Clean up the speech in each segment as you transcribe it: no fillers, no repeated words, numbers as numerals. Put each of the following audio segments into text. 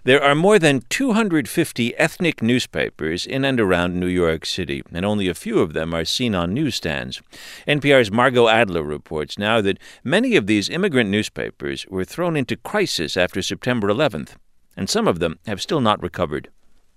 There are more than 250 ethnic newspapers in and around New York City, and only a few of them are seen on newsstands. NPR's Margot Adler reports now that many of these immigrant newspapers were thrown into crisis after September 11th, and some of them have still not recovered.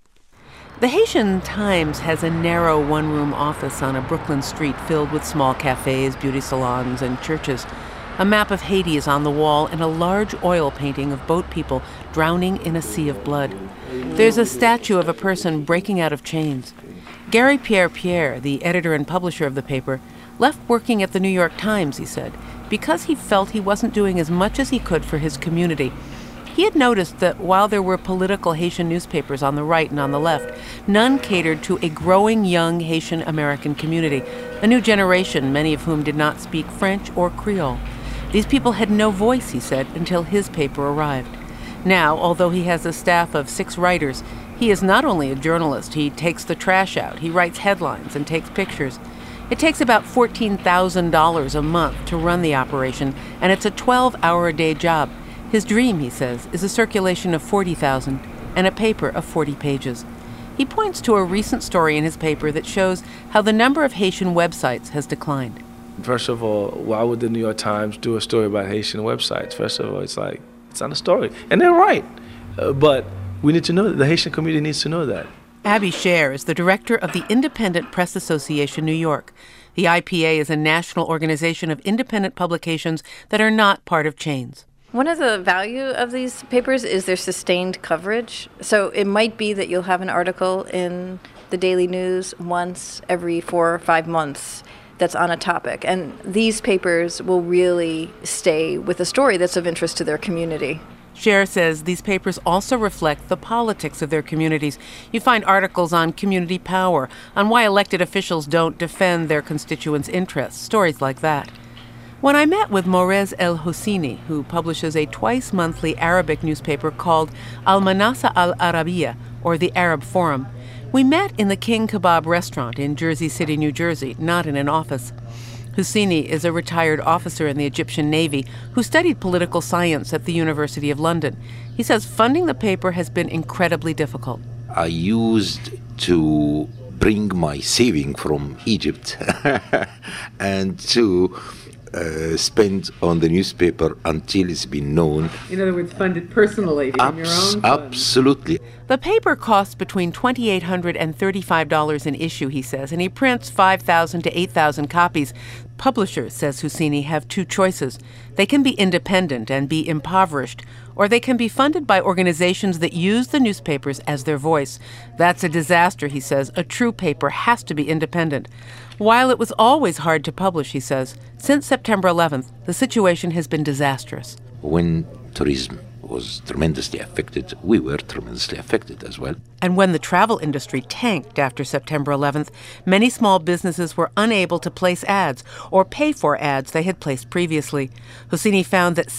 The Haitian Times has a narrow one-room office on a Brooklyn street filled with small cafes, beauty salons, and churches. A map of Haiti is on the wall and a large oil painting of boat people drowning in a sea of blood. There's a statue of a person breaking out of chains. Gary Pierre, the editor and publisher of the paper, left working at the New York Times, he said, because he felt he wasn't doing as much as he could for his community. He had noticed that while there were political Haitian newspapers on the right and on the left, none catered to a growing young Haitian American community, a new generation, many of whom did not speak French or Creole. These people had no voice, he said, until his paper arrived. Now, although he has a staff of 6 writers, he is not only a journalist, he takes the trash out, he writes headlines and takes pictures. It takes about $14,000 a month to run the operation, and it's a 12-hour-a-day job. His dream, he says, is a circulation of 40,000 and a paper of 40 pages. He points to a recent story in his paper that shows how the number of Haitian websites has declined. First of all, why would the New York Times do a story about Haitian websites? First of all, it's not a story. And they're right. But we need to know that. The Haitian community needs to know that. Abby Scher is the director of the Independent Press Association New York. The IPA is a national organization of independent publications that are not part of chains. One of the value of these papers is their sustained coverage. So it might be that you'll have an article in the Daily News once every 4 or 5 months that's on a topic. And these papers will really stay with a story that's of interest to their community. Scher says these papers also reflect the politics of their communities. You find articles on community power, on why elected officials don't defend their constituents' interests, stories like that. When I met with Morez El Hosseini, who publishes a twice-monthly Arabic newspaper called Al-Manasa Al-Arabiya, or the Arab Forum, we met in the King Kebab restaurant in Jersey City, New Jersey, not in an office. Hosseini is a retired officer in the Egyptian Navy who studied political science at the University of London. He says funding the paper has been incredibly difficult. I used to bring my saving from Egypt and to spend on the newspaper until it's been known. In other words, funded personally from your own funds. Absolutely. The paper costs between $2,800 and $35 an issue, he says, and he prints 5,000 to 8,000 copies. Publishers, says Hosseini, have 2 choices. They can be independent and be impoverished, or they can be funded by organizations that use the newspapers as their voice. That's a disaster, he says. A true paper has to be independent. While it was always hard to publish, he says, since September 11th, the situation has been disastrous. When tourism was tremendously affected, we were tremendously affected as well. And when the travel industry tanked after September 11th, many small businesses were unable to place ads or pay for ads they had placed previously. Hosseini found that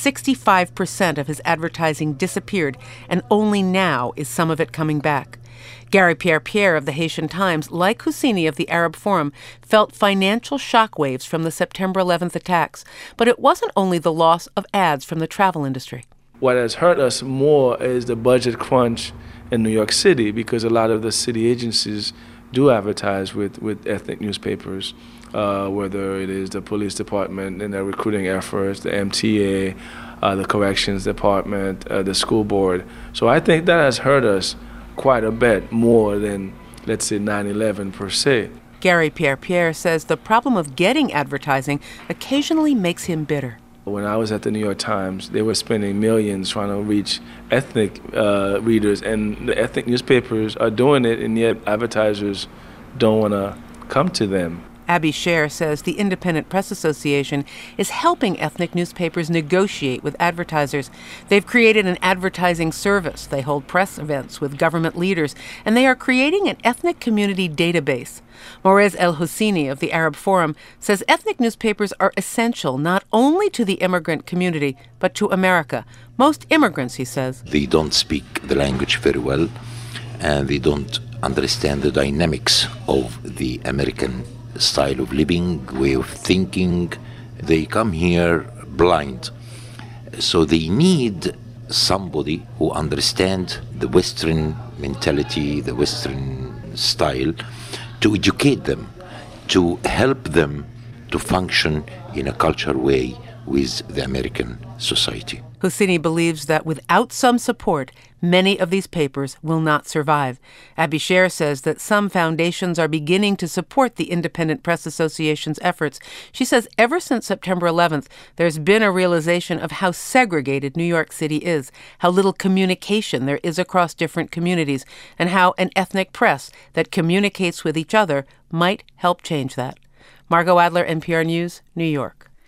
65% of his advertising disappeared, and only now is some of it coming back. Gary Pierre of the Haitian Times, like Hosseini of the Arab Forum, felt financial shockwaves from the September 11th attacks. But it wasn't only the loss of ads from the travel industry. What has hurt us more is the budget crunch in New York City, because a lot of the city agencies do advertise with ethnic newspapers, whether it is the police department and their recruiting efforts, the MTA, the corrections department, the school board. So I think that has hurt us quite a bit more than, let's say, 9/11 per se. Gary Pierre says the problem of getting advertising occasionally makes him bitter. When I was at the New York Times, they were spending millions trying to reach ethnic readers, and the ethnic newspapers are doing it, and yet advertisers don't want to come to them. Abby Scher says the Independent Press Association is helping ethnic newspapers negotiate with advertisers. They've created an advertising service. They hold press events with government leaders, and they are creating an ethnic community database. Morez El Hosseini of the Arab Forum says ethnic newspapers are essential not only to the immigrant community, but to America. Most immigrants, he says, they don't speak the language very well, and they don't understand the dynamics of the American style of living, way of thinking. They come here blind. So they need somebody who understands the Western mentality, the Western style, to educate them, to help them to function in a cultural way with the American society. Husseini believes that without some support, many of these papers will not survive. Abby Sher says that some foundations are beginning to support the Independent Press Association's efforts. She says ever since September 11th, there's been a realization of how segregated New York City is, how little communication there is across different communities, and how an ethnic press that communicates with each other might help change that. Margot Adler, NPR News, New York.